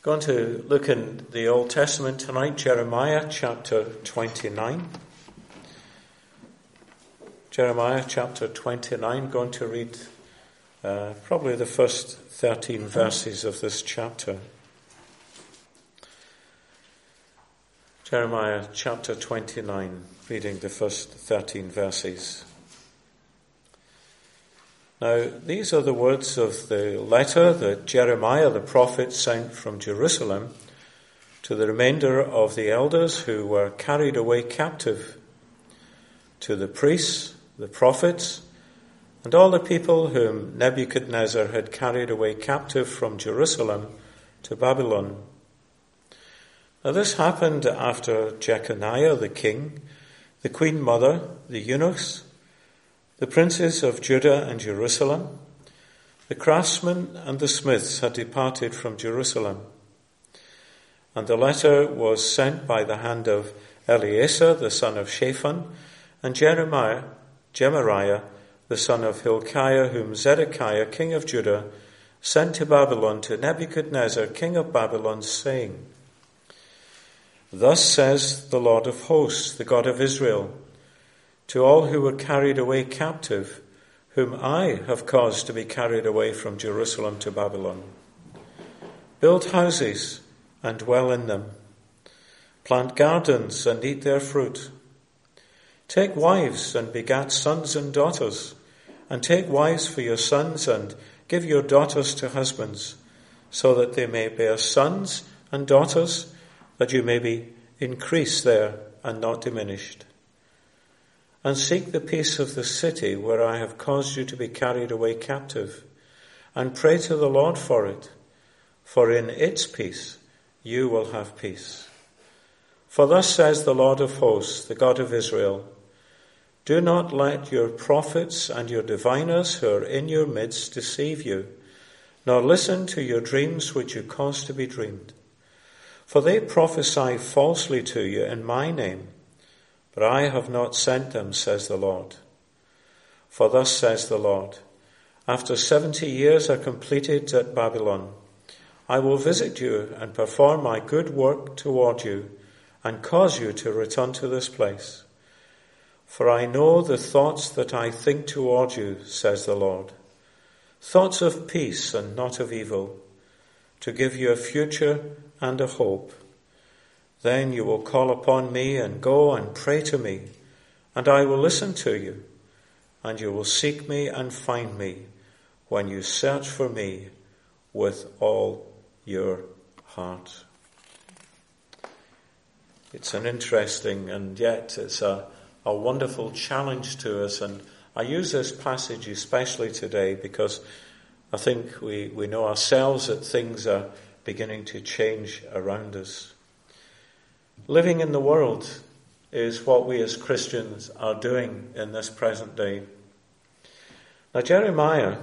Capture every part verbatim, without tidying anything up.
Going to look in the Old Testament tonight, Jeremiah chapter twenty-nine. Jeremiah chapter twenty-nine, going to read uh, probably the first thirteen verses of this chapter. Jeremiah chapter twenty-nine, reading the first thirteen verses. Now, these are the words of the letter that Jeremiah the prophet sent from Jerusalem to the remainder of the elders who were carried away captive, to the priests, the prophets, and all the people whom Nebuchadnezzar had carried away captive from Jerusalem to Babylon. Now, this happened after Jeconiah the king, the queen mother, the eunuchs, the princes of Judah and Jerusalem, the craftsmen and the smiths had departed from Jerusalem. And the letter was sent by the hand of Eleazar, the son of Shaphan, and Jeremiah, Gemariah, the son of Hilkiah, whom Zedekiah, king of Judah, sent to Babylon to Nebuchadnezzar, king of Babylon, saying, Thus says the Lord of hosts, the God of Israel, to all who were carried away captive, whom I have caused to be carried away from Jerusalem to Babylon. Build houses and dwell in them. Plant gardens and eat their fruit. Take wives and begat sons and daughters, and take wives for your sons and give your daughters to husbands, so that they may bear sons and daughters, that you may be increased there and not diminished. And seek the peace of the city where I have caused you to be carried away captive, and pray to the Lord for it, for in its peace you will have peace. For thus says the Lord of hosts, the God of Israel, Do not let your prophets and your diviners who are in your midst deceive you, nor listen to your dreams which you cause to be dreamed. For they prophesy falsely to you in my name, but I have not sent them, says the Lord. For thus says the Lord, After seventy years are completed at Babylon, I will visit you and perform my good work toward you and cause you to return to this place. For I know the thoughts that I think toward you, says the Lord, thoughts of peace and not of evil, to give you a future and a hope. Then you will call upon me and go and pray to me, and I will listen to you, and you will seek me and find me when you search for me with all your heart. It's an interesting and yet it's a, a wonderful challenge to us, and I use this passage especially today because I think we, we know ourselves that things are beginning to change around us. Living in the world is what we as Christians are doing in this present day. Now, Jeremiah,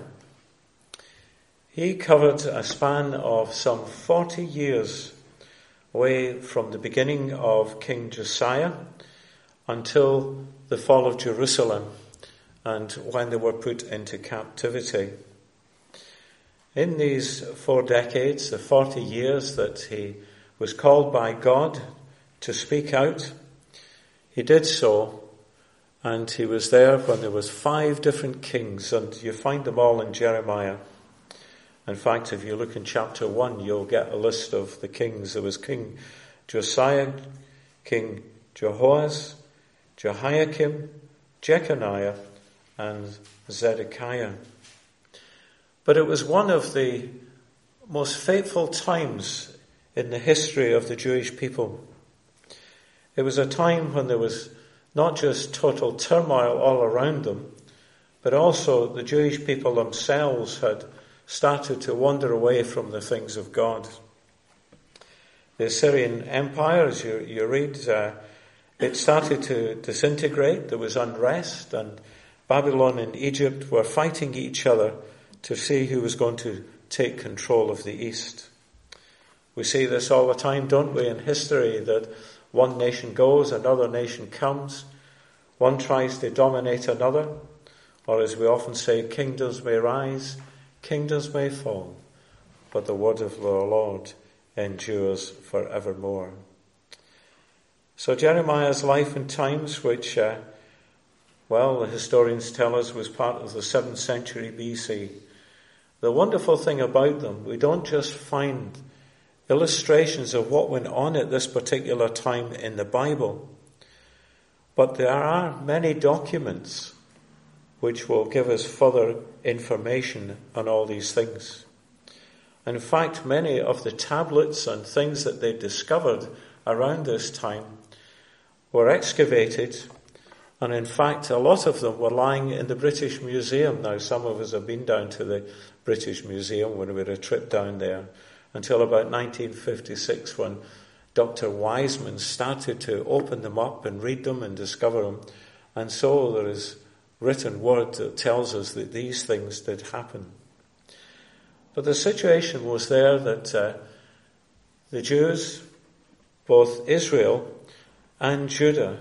he covered a span of some forty years away from the beginning of King Josiah until the fall of Jerusalem and when they were put into captivity. In these four decades, the forty years that he was called by God to speak out, he did so, and he was there when there was five different kings, and you find them all in Jeremiah. In fact, if you look in chapter one, you'll get a list of the kings. There was King Josiah, King Jehoaz, Jehoiakim, Jeconiah, and Zedekiah. But it was one of the most fateful times in the history of the Jewish people. It was a time when there was not just total turmoil all around them, but also the Jewish people themselves had started to wander away from the things of God. The Assyrian Empire, as you, you read, uh, it started to disintegrate. There was unrest, and Babylon and Egypt were fighting each other to see who was going to take control of the East. We see this all the time, don't we, in history, that one nation goes, another nation comes. One tries to dominate another, or as we often say, kingdoms may rise, kingdoms may fall, but the word of the Lord endures forevermore. So Jeremiah's life and times, which, uh, well, the historians tell us was part of the seventh century B C. The wonderful thing about them, we don't just find illustrations of what went on at this particular time in the Bible, but there are many documents which will give us further information on all these things. In fact, many of the tablets and things that they discovered around this time were excavated, and in fact a lot of them were lying in the British Museum. Now, some of us have been down to the British Museum when we had a trip down there, until about nineteen fifty-six, when Doctor Wiseman started to open them up and read them and discover them. And so there is written word that tells us that these things did happen. But the situation was there that uh, the Jews, both Israel and Judah,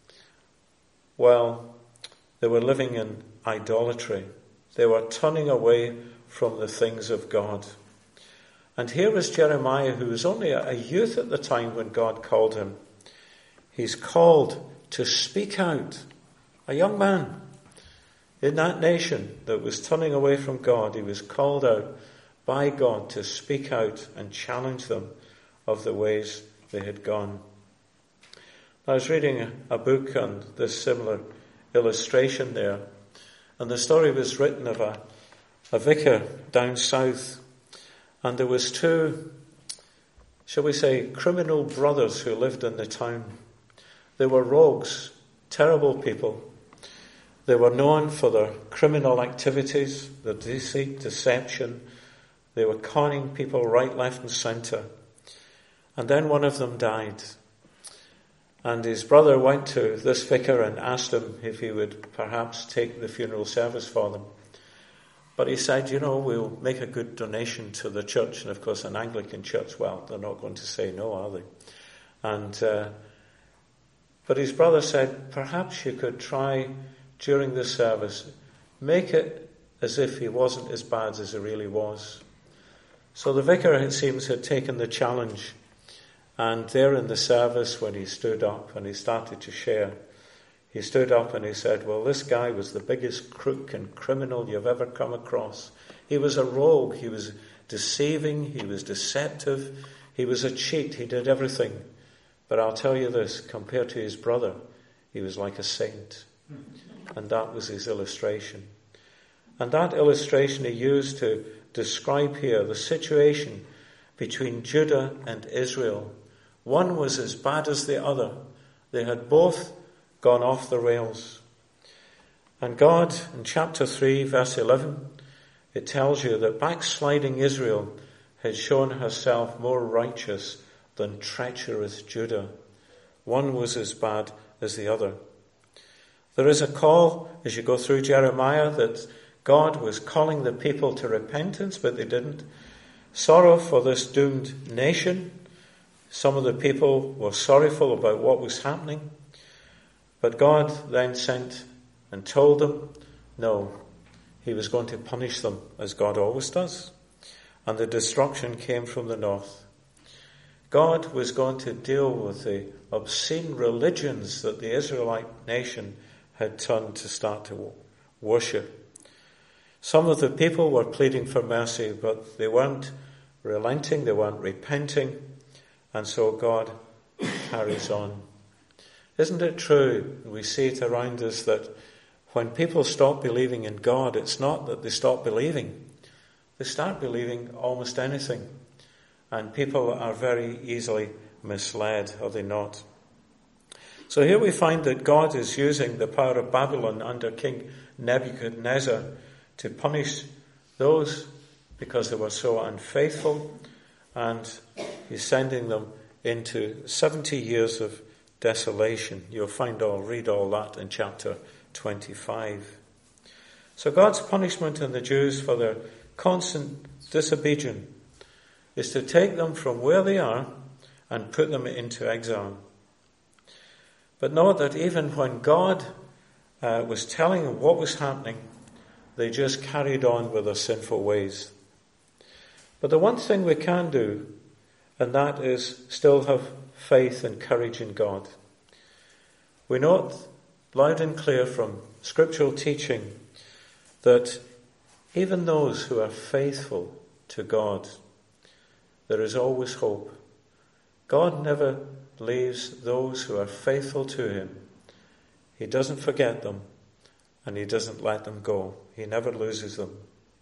well, they were living in idolatry. They were turning away from the things of God. And here was Jeremiah, who was only a youth at the time when God called him. He's called to speak out. A young man in that nation that was turning away from God, he was called out by God to speak out and challenge them of the ways they had gone. I was reading a book on this similar illustration there, and the story was written of a, a vicar down south, and there was two, shall we say, criminal brothers who lived in the town. They were rogues, terrible people. They were known for their criminal activities, their deceit, deception. They were conning people right, left and centre. And then one of them died. And his brother went to this vicar and asked him if he would perhaps take the funeral service for them. But he said, you know, we'll make a good donation to the church. And of course, an Anglican church, well, they're not going to say no, are they? And uh, but his brother said, perhaps you could try during the service, make it as if he wasn't as bad as he really was. So the vicar, it seems, had taken the challenge. And there in the service, when he stood up and he started to share, he stood up and he said, well, this guy was the biggest crook and criminal you've ever come across. He was a rogue. He was deceiving. He was deceptive. He was a cheat. He did everything. But I'll tell you this, compared to his brother, he was like a saint. And that was his illustration. And that illustration he used to describe here the situation between Judah and Israel. One was as bad as the other. They had both gone off the rails. And God, in chapter three, verse eleven, it tells you that backsliding Israel had shown herself more righteous than treacherous Judah. One was as bad as the other. There is a call, as you go through Jeremiah, that God was calling the people to repentance, but they didn't. Sorrow for this doomed nation. Some of the people were sorrowful about what was happening. But God then sent and told them, no, he was going to punish them, as God always does. And the destruction came from the north. God was going to deal with the obscene religions that the Israelite nation had turned to start to worship. Some of the people were pleading for mercy, but they weren't relenting, they weren't repenting, and so God carries on. Isn't it true, we see it around us, that when people stop believing in God, it's not that they stop believing. They start believing almost anything. And people are very easily misled, are they not? So here we find that God is using the power of Babylon under King Nebuchadnezzar to punish those because they were so unfaithful, and he's sending them into seventy years of desolation. You'll find all, read all that in chapter twenty-five. So God's punishment on the Jews for their constant disobedience is to take them from where they are and put them into exile. But note that even when God uh, was telling them what was happening, they just carried on with their sinful ways. But the one thing we can do and that is still have faith and courage in God. We note loud and clear from scriptural teaching that even those who are faithful to God, there is always hope. God never leaves those who are faithful to him. He doesn't forget them, and he doesn't let them go. He never loses them.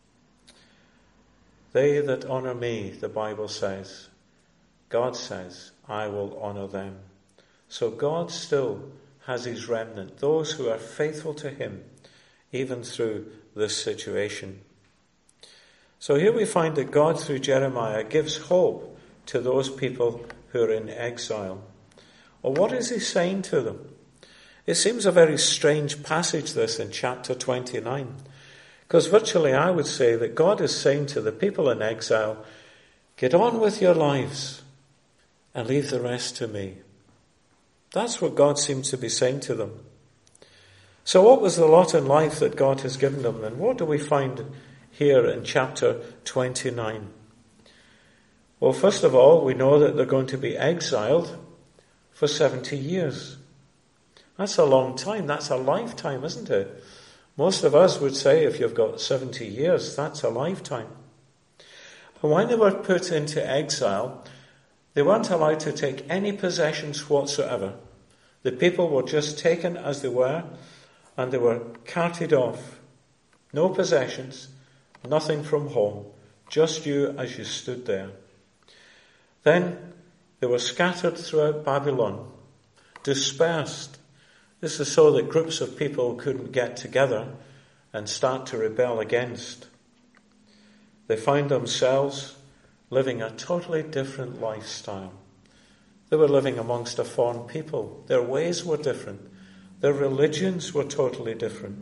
They that honour me, the Bible says, God says, I will honour them. So God still has his remnant, those who are faithful to him, even through this situation. So here we find that God, through Jeremiah, gives hope to those people who are in exile. Well, what is he saying to them? It seems a very strange passage, this, in chapter twenty-nine. Because virtually I would say that God is saying to the people in exile, get on with your lives and leave the rest to me. That's what God seems to be saying to them. So what was the lot in life that God has given them? And what do we find here in chapter twenty-nine? Well, first of all, we know that they're going to be exiled for seventy years. That's a long time. That's a lifetime, isn't it? Most of us would say if you've got seventy years, that's a lifetime. And when they were put into exile, they weren't allowed to take any possessions whatsoever. The people were just taken as they were, and they were carted off. No possessions, nothing from home, just you as you stood there. Then they were scattered throughout Babylon, dispersed. This is so that groups of people couldn't get together and start to rebel against. They found themselves living a totally different lifestyle. They were living amongst a foreign people. Their ways were different. Their religions were totally different.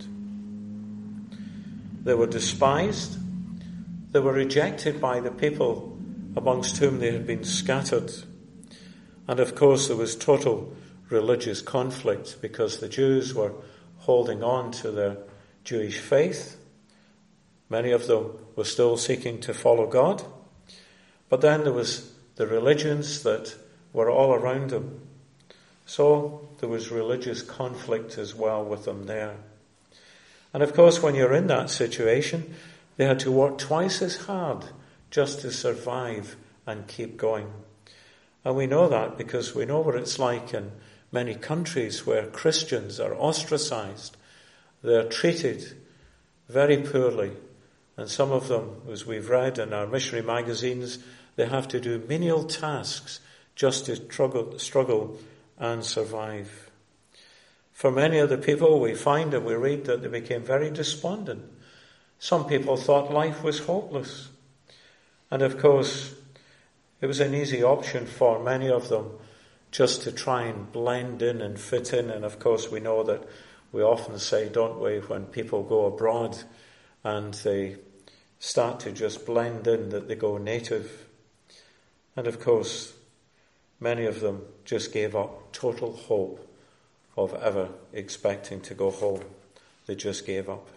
They were despised. They were rejected by the people amongst whom they had been scattered. And of course there was total religious conflict because the Jews were holding on to their Jewish faith. Many of them were still seeking to follow God. But then there was the religions that were all around them. So there was religious conflict as well with them there. And of course, when you're in that situation, they had to work twice as hard just to survive and keep going. And we know that because we know what it's like in many countries where Christians are ostracized. They're treated very poorly. And some of them, as we've read in our missionary magazines, they have to do menial tasks just to struggle, struggle and survive. For many of the people, we find and we read that they became very despondent. Some people thought life was hopeless. And of course, it was an easy option for many of them just to try and blend in and fit in. And of course, we know that we often say, don't we, when people go abroad and they start to just blend in, that they go native. And of course, many of them just gave up total hope of ever expecting to go home. They just gave up.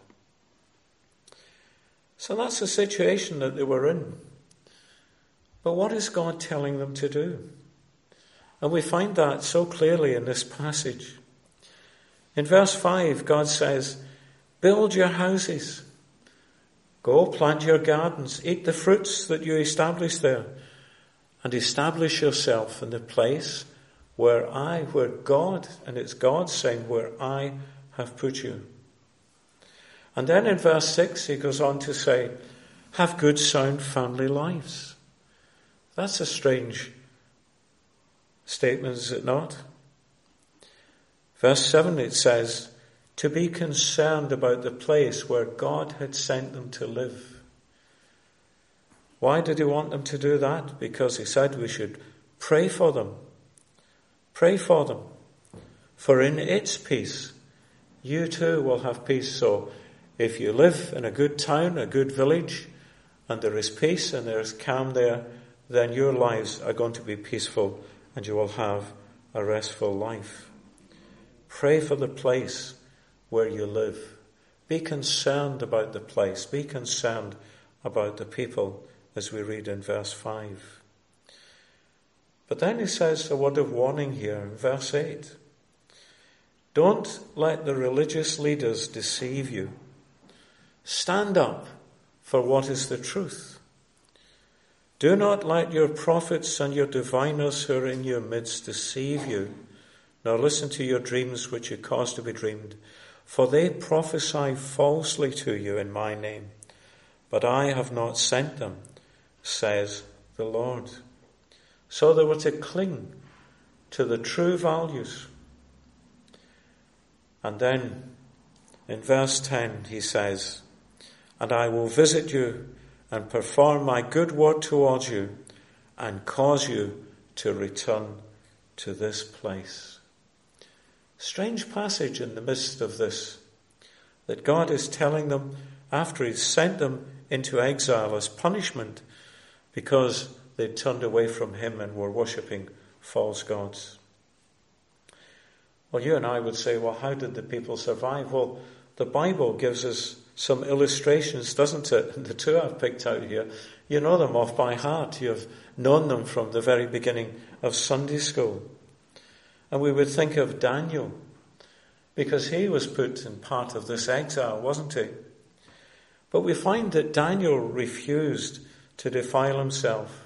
So that's the situation that they were in. But what is God telling them to do? And we find that so clearly in this passage. In verse five, God says, build your houses. Go plant your gardens. Eat the fruits that you establish there. And establish yourself in the place where I, where God, and it's God saying, where I have put you. And then in verse six, he goes on to say, have good sound family lives. That's a strange statement, is it not? Verse seven, it says, to be concerned about the place where God had sent them to live. Why did he want them to do that? Because he said we should pray for them. Pray for them. For in its peace, you too will have peace. So if you live in a good town, a good village, and there is peace and there is calm there, then your lives are going to be peaceful and you will have a restful life. Pray for the place where you live. Be concerned about the place. Be concerned about the people, as we read in verse five. But then he says a word of warning here in verse eight. Don't let the religious leaders deceive you. Stand up for what is the truth. Do not let your prophets and your diviners who are in your midst deceive you, nor listen to your dreams which you cause to be dreamed. For they prophesy falsely to you in my name, but I have not sent them, says the Lord. So they were to cling to the true values. And then in verse ten he says, and I will visit you and perform my good word towards you and cause you to return to this place. Strange passage in the midst of this, that God is telling them after he's sent them into exile as punishment because they turned away from him and were worshipping false gods. Well, you and I would say, well, how did the people survive? Well, the Bible gives us some illustrations, doesn't it? The two I've picked out here, you know them off by heart. You've known them from the very beginning of Sunday school. And we would think of Daniel, because he was put in part of this exile, wasn't he? But we find that Daniel refused to defile himself.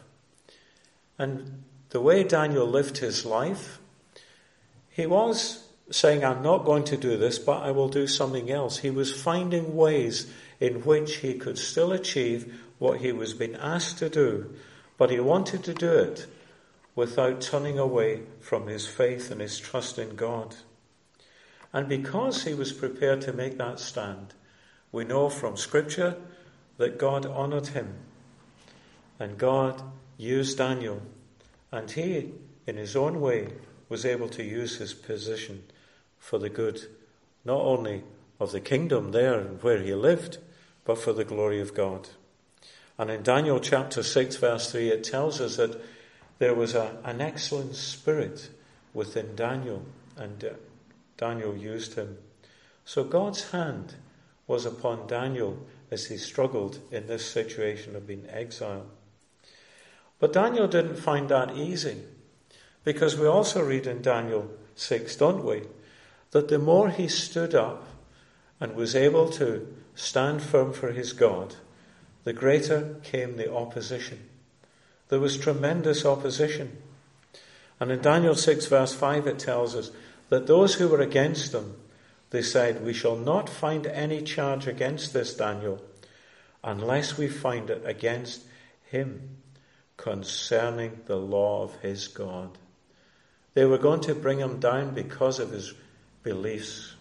And the way Daniel lived his life, he was saying, I'm not going to do this, but I will do something else. He was finding ways in which he could still achieve what he was being asked to do, but he wanted to do it without turning away from his faith and his trust in God. And because he was prepared to make that stand, we know from Scripture that God honoured him. And God used Daniel. And he, in his own way, was able to use his position for the good, not only of the kingdom there and where he lived, but for the glory of God. And in Daniel chapter six, verse three, it tells us that there was a, an excellent spirit within Daniel, and uh, Daniel used him. So God's hand was upon Daniel as he struggled in this situation of being exiled. But Daniel didn't find that easy, because we also read in Daniel six, don't we, that the more he stood up and was able to stand firm for his God, the greater came the opposition. There was tremendous opposition. And in Daniel six, verse five, it tells us that those who were against him, they said, we shall not find any charge against this Daniel unless we find it against him concerning the law of his God. They were going to bring him down because of his beliefs.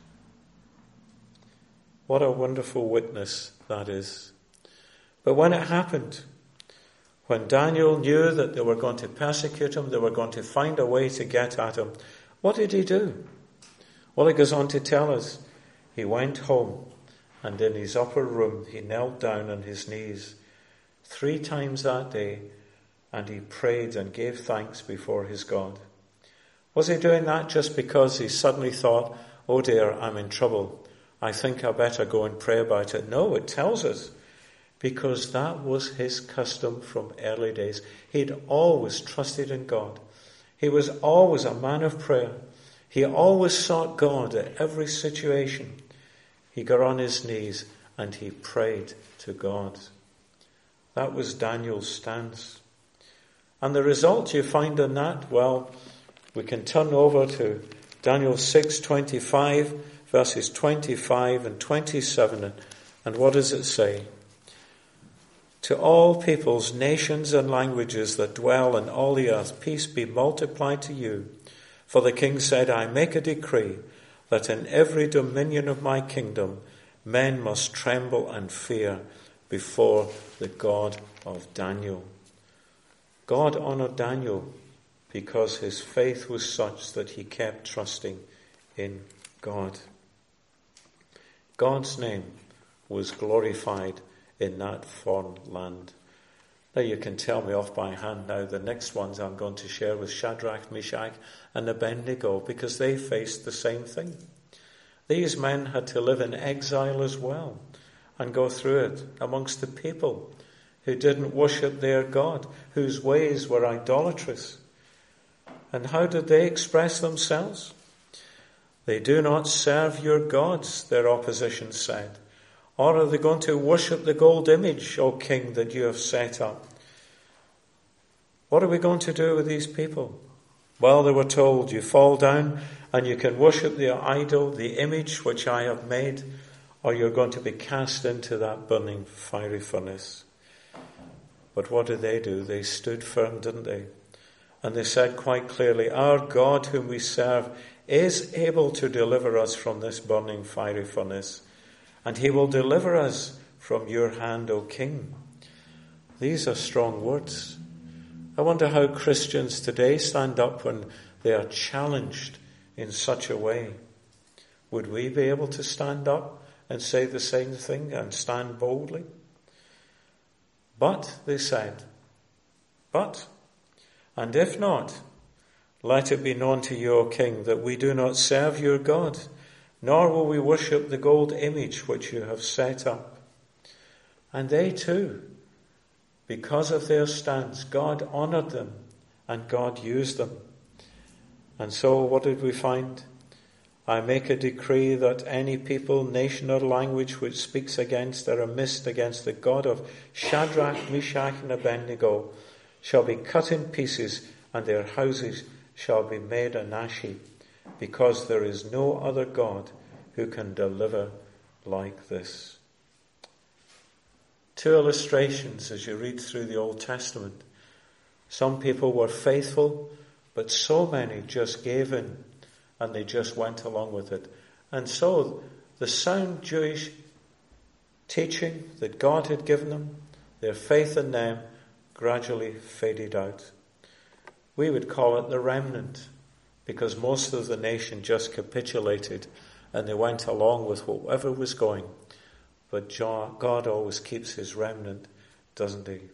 What a wonderful witness that is. But when it happened, when Daniel knew that they were going to persecute him, they were going to find a way to get at him, what did he do? Well, it goes on to tell us, he went home, and in his upper room he knelt down on his knees three times that day, and he prayed and gave thanks before his God. Was he doing that just because he suddenly thought, oh dear, I'm in trouble, I think I better go and pray about it? No, it tells us, because that was his custom from early days. He'd always trusted in God. He was always a man of prayer. He always sought God at every situation. He got on his knees and he prayed to God. That was Daniel's stance. And the result you find in that, well, we can turn over to Daniel six twenty-five, verses twenty-five and twenty-seven. And what does it say? To all peoples, nations and languages that dwell in all the earth, peace be multiplied to you. For the king said, I make a decree that in every dominion of my kingdom men must tremble and fear before the God of Daniel. God honoured Daniel because his faith was such that he kept trusting in God. God's name was glorified in that foreign land. Now you can tell me off by hand now the next ones I'm going to share with Shadrach, Meshach and Abednego, because they faced the same thing. These men had to live in exile as well and go through it amongst the people who didn't worship their God, whose ways were idolatrous. And how did they express themselves? They do not serve your gods, their opposition said. Or are they going to worship the gold image, O king, that you have set up? What are we going to do with these people? Well, they were told, you fall down and you can worship the idol, the image which I have made, or you're going to be cast into that burning fiery furnace. But what did they do? They stood firm, didn't they? And they said quite clearly, our God whom we serve is able to deliver us from this burning fiery furnace, and he will deliver us from your hand, O king. These are strong words. I wonder how Christians today stand up when they are challenged in such a way. Would we be able to stand up and say the same thing and stand boldly? But, they said, but, and if not, let it be known to you, O king, that we do not serve your God, nor will we worship the gold image which you have set up. And they too, because of their stance, God honored them and God used them. And so what did we find? I make a decree that any people, nation or language which speaks against or amidst against the God of Shadrach, Meshach and Abednego shall be cut in pieces, and their houses shall be made an ash heap, because there is no other God who can deliver like this. Two illustrations as you read through the Old Testament. Some people were faithful, but so many just gave in and they just went along with it. And so the sound Jewish teaching that God had given them, their faith in them, gradually faded out. We would call it the remnant, because most of the nation just capitulated and they went along with whatever was going. But God always keeps his remnant, doesn't he?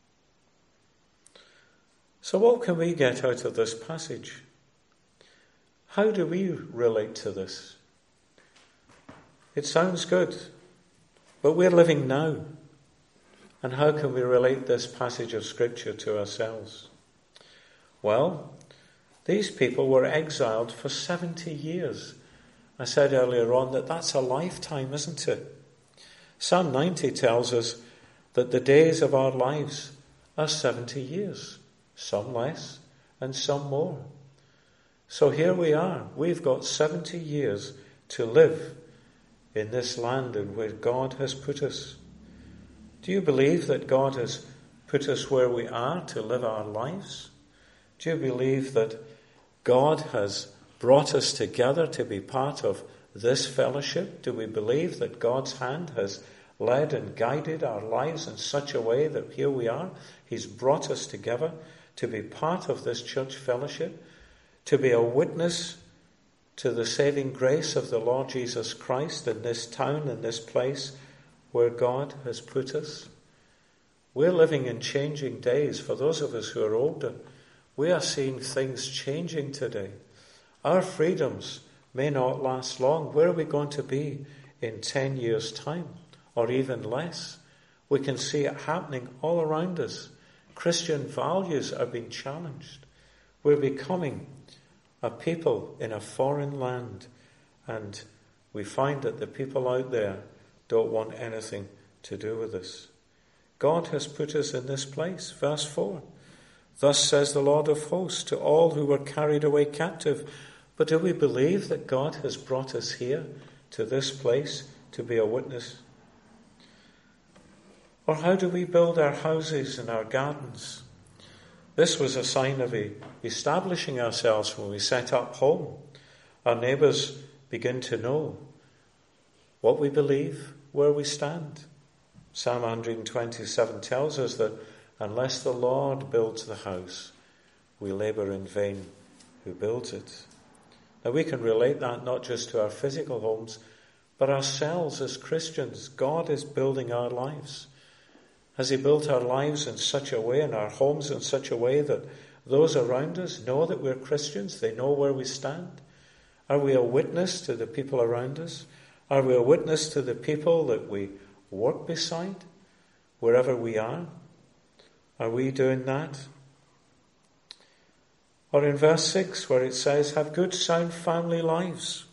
So what can we get out of this passage? How do we relate to this? It sounds good, but we're living now. And how can we relate this passage of Scripture to ourselves? Well, these people were exiled for seventy years. I said earlier on that that's a lifetime, isn't it? Psalm ninety tells us that the days of our lives are seventy years, some less and some more. So here we are. We've got seventy years to live in this land in where God has put us. Do you believe that God has put us where we are to live our lives? Do you believe that God has brought us together to be part of this fellowship? Do we believe that God's hand has led and guided our lives in such a way that here we are? He's brought us together to be part of this church fellowship, to be a witness to the saving grace of the Lord Jesus Christ in this town, in this place where God has put us. We're living in changing days. For those of us who are older, we are seeing things changing today. Our freedoms may not last long. Where are we going to be in ten years' time, or even less? We can see it happening all around us. Christian values are being challenged. We're becoming a people in a foreign land, and we find that the people out there don't want anything to do with us. God has put us in this place. Verse four. Thus says the Lord of hosts to all who were carried away captive. But do we believe that God has brought us here to this place to be a witness? Or how do we build our houses and our gardens? This was a sign of establishing ourselves when we set up home. Our neighbours begin to know what we believe, where we stand. Psalm one twenty-seven tells us that unless the Lord builds the house, we labour in vain who builds it. Now we can relate that not just to our physical homes, but ourselves as Christians. God is building our lives. Has he built our lives in such a way, and our homes in such a way, that those around us know that we're Christians? They know where we stand? Are we a witness to the people around us? Are we a witness to the people that we work beside, wherever we are? Are we doing that? Or in verse six where it says, have good sound family lives.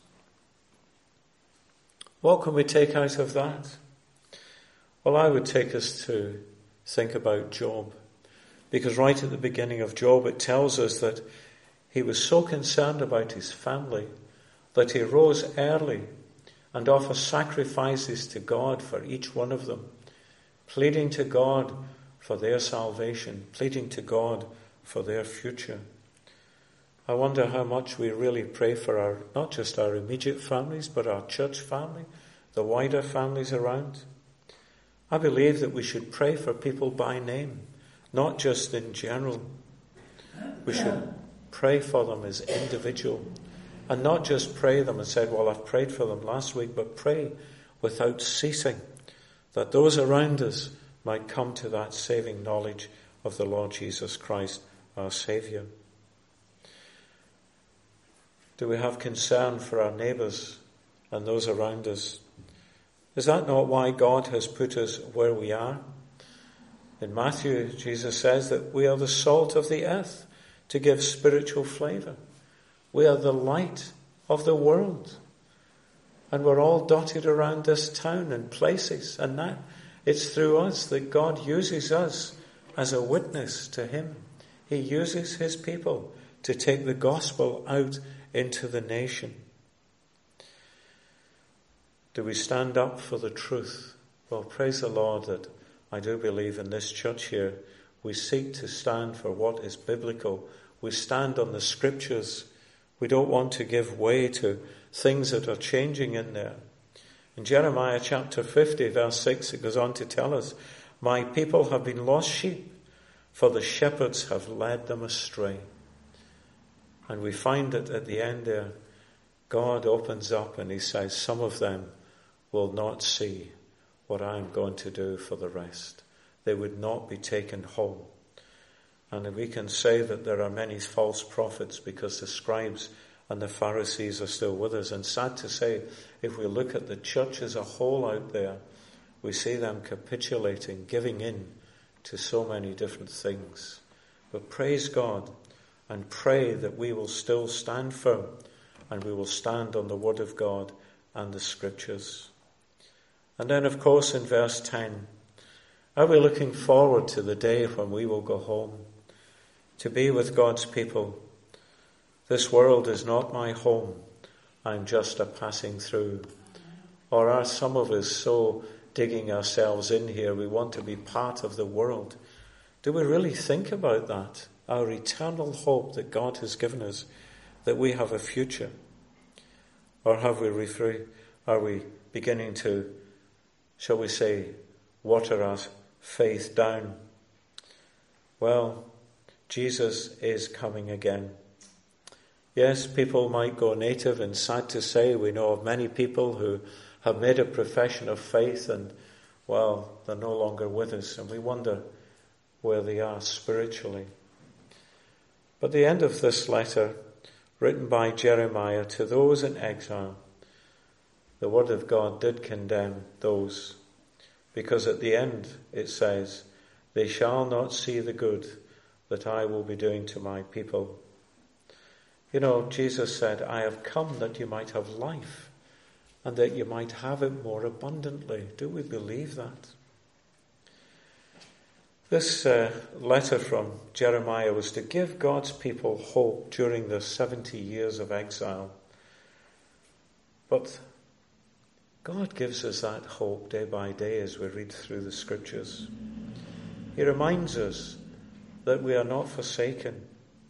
What can we take out of that? Well, I would take us to think about Job. Because right at the beginning of Job it tells us that he was so concerned about his family that he rose early and offered sacrifices to God for each one of them, pleading to God for their salvation, pleading to God for their future. I wonder how much we really pray for our, not just our immediate families, but our church family, the wider families around. I believe that we should pray for people by name, not just in general. We should pray for them as individual, and not just pray them and say, well, I've prayed for them last week, but pray without ceasing, that those around us might come to that saving knowledge of the Lord Jesus Christ, our Saviour. Do we have concern for our neighbours and those around us? Is that not why God has put us where we are? In Matthew, Jesus says that we are the salt of the earth to give spiritual flavour. We are the light of the world. And we're all dotted around this town and places. And that it's through us that God uses us as a witness to him. He uses his people to take the gospel out into the nation. Do we stand up for the truth? Well, praise the Lord that I do believe in this church here we seek to stand for what is biblical. We stand on the scriptures. We don't want to give way to things that are changing in there. In Jeremiah chapter fifty, verse six, it goes on to tell us, my people have been lost sheep, for the shepherds have led them astray. And we find that at the end there, God opens up and he says, some of them will not see what I am going to do for the rest. They would not be taken home. And we can say that there are many false prophets because the scribes and the Pharisees are still with us. And sad to say, if we look at the church as a whole out there, we see them capitulating, giving in to so many different things. But praise God and pray that we will still stand firm and we will stand on the word of God and the scriptures. And then, of course, in verse ten, are we looking forward to the day when we will go home to be with God's people? This world is not my home. I'm just a passing through. Or are some of us so digging ourselves in here, we want to be part of the world? Do we really think about that? Our eternal hope that God has given us, that we have a future? Or have we refer- are we beginning to, shall we say, water our faith down? Well, Jesus is coming again. Yes, people might go native, and sad to say, we know of many people who have made a profession of faith and, well, they're no longer with us, and we wonder where they are spiritually. But the end of this letter, written by Jeremiah to those in exile, the word of God did condemn those, because at the end it says, they shall not see the good that I will be doing to my people. You know, Jesus said, I have come that you might have life and that you might have it more abundantly. Do we believe that? This uh, letter from Jeremiah was to give God's people hope during the seventy years of exile. But God gives us that hope day by day as we read through the scriptures. He reminds us that we are not forsaken.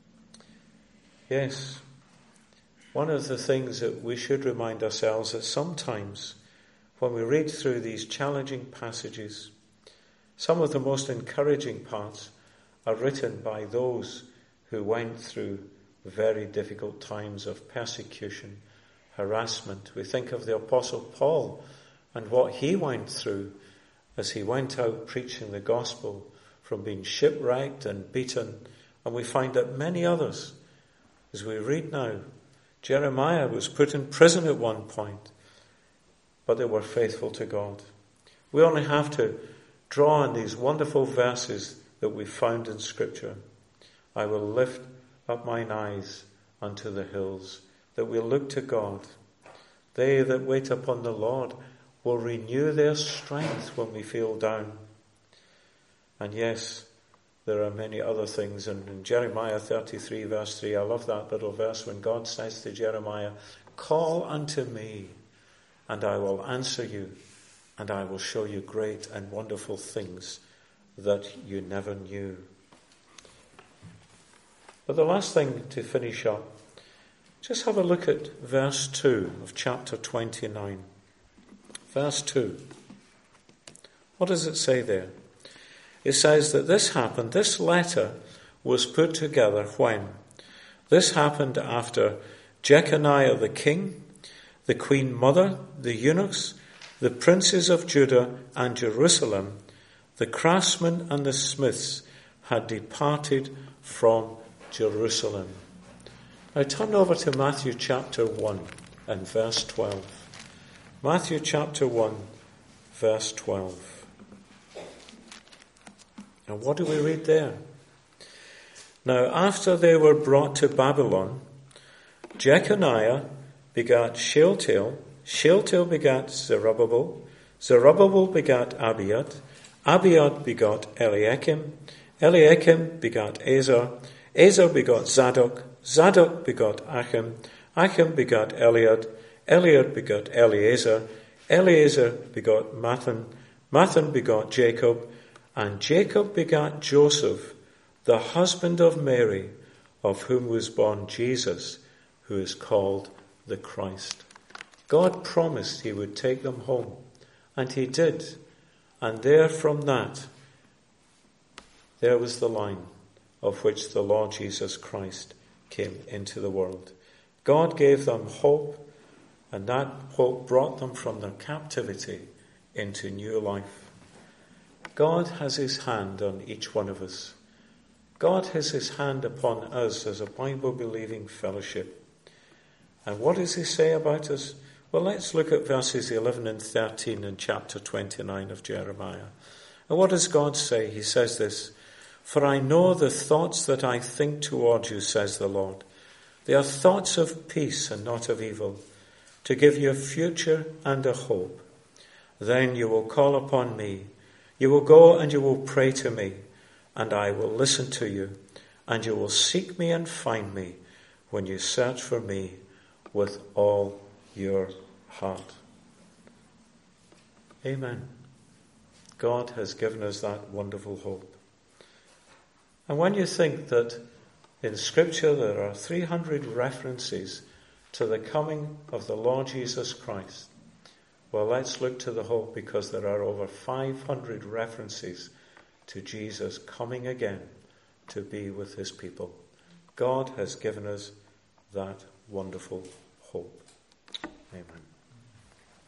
Yes, one of the things that we should remind ourselves that sometimes when we read through these challenging passages, some of the most encouraging parts are written by those who went through very difficult times of persecution, harassment. We think of the Apostle Paul and what he went through as he went out preaching the gospel, from being shipwrecked and beaten. And we find that many others, as we read now, Jeremiah was put in prison at one point, but they were faithful to God. We only have to draw on these wonderful verses that we found in Scripture. I will lift up mine eyes unto the hills, that we'll look to God. They that wait upon the Lord will renew their strength when we feel down. And yes, there are many other things. And in Jeremiah thirty-three verse three, I love that little verse when God says to Jeremiah, call unto me, and I will answer you, and I will show you great and wonderful things that you never knew. But the last thing to finish up, just have a look at verse two of chapter twenty-nine. Verse two. What does it say there? It says that this happened, this letter was put together when? This happened after Jeconiah the king, the queen mother, the eunuchs, the princes of Judah and Jerusalem, the craftsmen and the smiths had departed from Jerusalem. Now turn over to Matthew chapter one and verse twelve. Matthew chapter one, verse twelve. And what do we read there? Now after they were brought to Babylon, Jeconiah begat Shealtiel, Shealtiel begat Zerubbabel, Zerubbabel begat Abiad, Abiad begot Eliakim, Eliakim begot Azar, Azar begot Zadok, Zadok begot Achim, Achim begot Eliad, Eliad begot Eleazar, Eleazar begot Mathan, Mathan begot Jacob, and Jacob begot Joseph, the husband of Mary, of whom was born Jesus, who is called the Christ. God promised he would take them home, and he did. And there from that, there was the line of which the Lord Jesus Christ came into the world. God gave them hope, and that hope brought them from their captivity into new life. God has his hand on each one of us. God has his hand upon us as a Bible-believing fellowship. And what does he say about us? Well, let's look at verses eleven and thirteen in chapter twenty-nine of Jeremiah. And what does God say? He says this, for I know the thoughts that I think toward you, says the Lord. They are thoughts of peace and not of evil, to give you a future and a hope. Then you will call upon me. You will go and you will pray to me, and I will listen to you, and you will seek me and find me when you search for me with all your heart. Amen. God has given us that wonderful hope. And when you think that in Scripture there are three hundred references to the coming of the Lord Jesus Christ, well, let's look to the hope, because there are over five hundred references to Jesus coming again to be with his people. God has given us that wonderful hope. Amen.